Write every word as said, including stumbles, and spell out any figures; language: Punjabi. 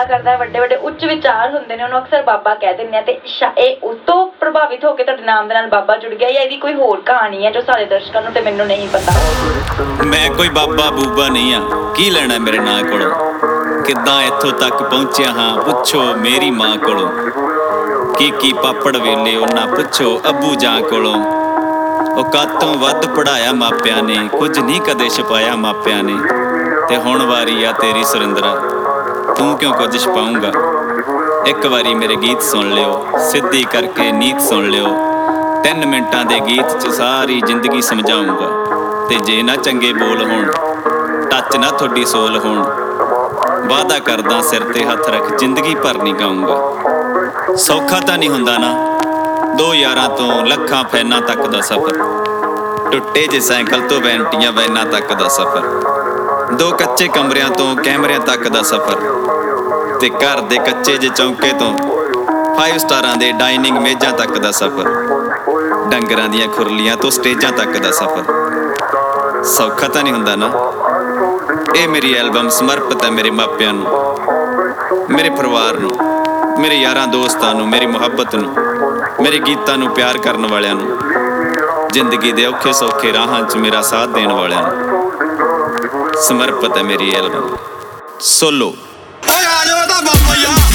ਗੱਲਾਂ ਕਰਦਾ, ਵੱਡੇ ਵੱਡੇ ਉੱਚ ਵਿਚਾਰ ਹੁੰਦੇ ਨੇ, ਉਹਨੂੰ ਅਕਸਰ ਬਾਬਾ ਕਹਿ ਦਿੰਦੇ ਆ। ਤੇ ਇਹ ਉਸ ਤੋਂ ਪ੍ਰਭਾਵਿਤ ਹੋ ਕੇ ਤੁਹਾਡੇ ਨਾਮ ਦੇ ਨਾਲ ਬਾਬਾ ਜੁੜ ਗਿਆ, ਜਾਂ ਇਹਦੀ ਕੋਈ ਹੋਰ ਕਹਾਣੀ ਹੈ ਜੋ ਸਾਡੇ ਦਰਸ਼ਕਾਂ ਨੂੰ ਤੇ ਮੈਨੂੰ ਨਹੀਂ ਪਤਾ? ਮੈਂ ਕੋਈ ਬਾਬਾ ਬੂਬਾ ਨਹੀਂ ਆ, ਕੀ ਲੈਣਾ ਮੇਰੇ ਨਾਂ ਕੋਲੋਂ? ਕਿੱਦਾਂ ਇੱਥੋਂ ਤੱਕ ਪਹੁੰਚਿਆ ਹਾਂ ਪੁੱਛੋ ਮੇਰੀ ਮਾਂ ਕੋਲੋਂ। ਕੀ ਕੀ ਪਾਪੜ ਵੇਲੇ ਉਹਨਾਂ ਪੁੱਛੋ ਅੱਬੂ ਜਾਂ ਕੋਲੋਂ। ਔਕਾਤ ਤੋਂ ਵੱਧ ਪੜ੍ਹਾਇਆ ਮਾਪਿਆਂ ਨੇ, ਕੁਝ ਨਹੀਂ ਕਦੇ ਛਪਾਇਆ ਮਾਪਿਆਂ ਨੇ। ਤੇ ਹੁਣ ਵਾਰੀ ਆ ਤੇਰੀ ਸੁਰਿੰਦਰਾ, ਤੂੰ ਕਿਉਂ ਕੁਝ ਛਪਾਊਂਗਾ? ਇੱਕ ਵਾਰੀ ਮੇਰੇ ਗੀਤ ਸੁਣ ਲਿਓ, ਸਿੱਧੀ ਕਰਕੇ ਨੀਤ ਸੁਣ ਲਿਓ। ਤਿੰਨ ਮਿੰਟਾਂ ਦੇ ਗੀਤ 'ਚ ਸਾਰੀ ਜ਼ਿੰਦਗੀ ਸਮਝਾਊਂਗਾ। ਤੇ ਜੇ ਨਾ ਚੰਗੇ ਬੋਲ ਹੋਣ, ਟੱਚ ਨਾ ਤੁਹਾਡੀ ਸੋਲ ਹੋਣ, ਵਾਅਦਾ ਕਰਦਾ ਸਿਰ ਤੇ ਹੱਥ ਰੱਖ ਜ਼ਿੰਦਗੀ ਭਰ ਨਹੀਂ ਗਾਊਂਗਾ। ਸੌਖਾ ਤਾਂ ਨਹੀਂ ਹੁੰਦਾ ਨਾ ਦੋ ਯਾਰਾਂ ਤੋਂ ਲੱਖਾਂ ਫੈਨਾਂ ਤੱਕ ਦਾ ਸਫ਼ਰ, ਟੁੱਟੇ ਜੇ ਸਾਈਕਲ ਤੋਂ ਵੈਂਟੀਆਂ ਵੈਨਾਂ ਤੱਕ ਦਾ ਸਫ਼ਰ, ਦੋ ਕੱਚੇ ਕਮਰਿਆਂ ਤੋਂ ਕੈਮਰਿਆਂ ਤੱਕ ਦਾ ਸਫ਼ਰ, ਤੇ ਘਰ ਦੇ ਕੱਚੇ ਜੇ ਚੌਂਕੇ ਤੋਂ ਫਾਈਵ ਸਟਾਰਾਂ ਦੇ ਡਾਈਨਿੰਗ ਮੇਜ਼ਾਂ ਤੱਕ ਦਾ ਸਫ਼ਰ, ਡੰਗਰਾਂ ਦੀਆਂ ਖੁਰਲੀਆਂ ਤੋਂ ਸਟੇਜਾਂ ਤੱਕ ਦਾ ਸਫ਼ਰ। ਸੌਖਾ ਤਾਂ ਨਹੀਂ ਹੁੰਦਾ ਨਾ। ਇਹ ਮੇਰੀ ਐਲਬਮ ਸਮਰਪਿਤ ਹੈ ਮੇਰੇ ਮਾਪਿਆਂ ਨੂੰ, ਮੇਰੇ ਪਰਿਵਾਰ ਨੂੰ, ਮੇਰੇ ਯਾਰਾਂ ਦੋਸਤਾਂ ਨੂੰ, ਮੇਰੀ ਮੁਹੱਬਤ ਨੂੰ, ਮੇਰੇ ਗੀਤਾਂ ਨੂੰ ਪਿਆਰ ਕਰਨ ਵਾਲਿਆਂ ਨੂੰ, ਜ਼ਿੰਦਗੀ ਦੇ ਔਖੇ ਸੌਖੇ ਰਾਹਾਂ 'ਚ ਮੇਰਾ ਸਾਥ ਦੇਣ ਵਾਲਿਆਂ ਨੂੰ ਸਮਰਪਿਤ ਹੈ ਮੇਰੀ ਐਲਬਮ ਸੋਲੋ।